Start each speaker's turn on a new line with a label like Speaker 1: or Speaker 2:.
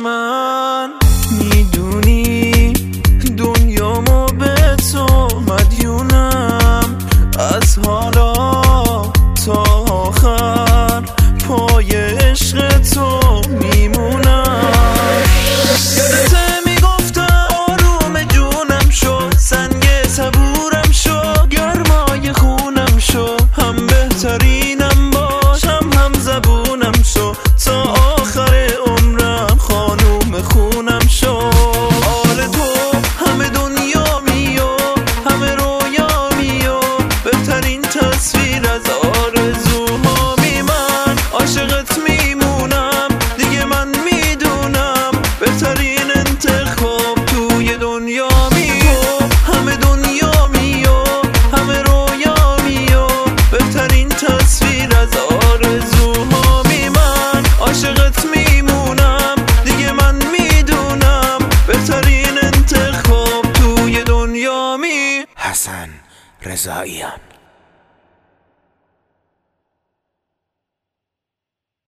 Speaker 1: من میدونی دنیامو به تو مدیونم، از حالا تا آخر پای عشق تو میمونم. یادته میگفتم آروم جونم شو، سنگ صبورم شو، گرمای خونم شو، هم بهترینم باش هم زبونم شو، تا آخر عمرم خانوم خونم شو. آل تو همه دنیا میو همه رویا میو، بهترین تصویر از آرزوهامی، من عاشقت میمونم دیگه، من میدونم بهترین انتخاب توی دنیا میو. همه دنیا میو همه رویا میو، بهترین تصویر از آرزوهامی، من عاشقت میمونم دیگه، من میدونم بهترین انتخاب توی دنیا می.
Speaker 2: حسن رضاییان.